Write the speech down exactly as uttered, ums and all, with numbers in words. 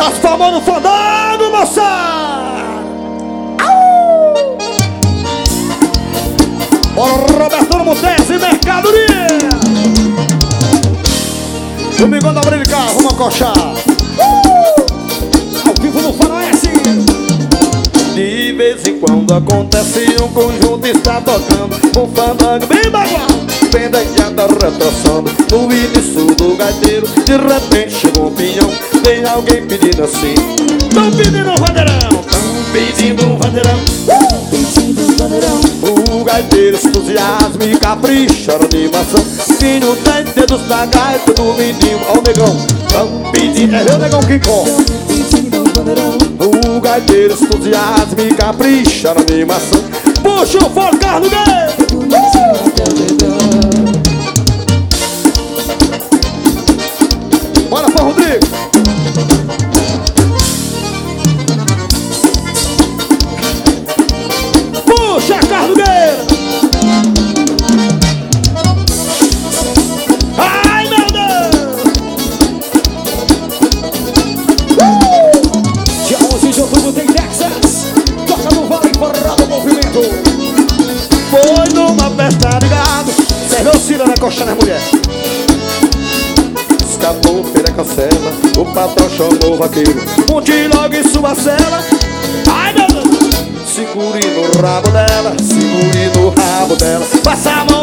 Transformando o fandango, moçada. Bora, Roberto Montes, mercadoria. Domingão da Abril de Carro, vamos acochar. uh! Ao vivo no Faroeste. De vez em quando acontece um conjunto está tocando um fandango bem bagual, bem danhada retraçando no início do gaiteiro. De repente chegou um pinhão, tem alguém pedindo assim: tão pedindo um vandeirão, tão pedindo um vandeirão, uh! pedindo um vandeirão. O gaiteiro entusiasma e capricha na animação. Vinho tem dedos na gaita do menino, ó o negão, tão pedindo, é meu negão que corre. O gaiteiro entusiasma e capricha na animação. Puxa o fone, Carlos Gay. Bora pra Rodrigo. Puxa, Carlos Gay. Ai, meu Deus. Dia onze de outubro tem Texas. Toca no Vale Forrado do Movimento. Foi numa festa de gado, serviu Cira na coxa das mulheres. Escapou pela cancela, o patrão chamou o vaqueiro. Monte logo em sua cela. Ai, meu Deus. Segure no rabo dela, segure no rabo dela. Passa a mão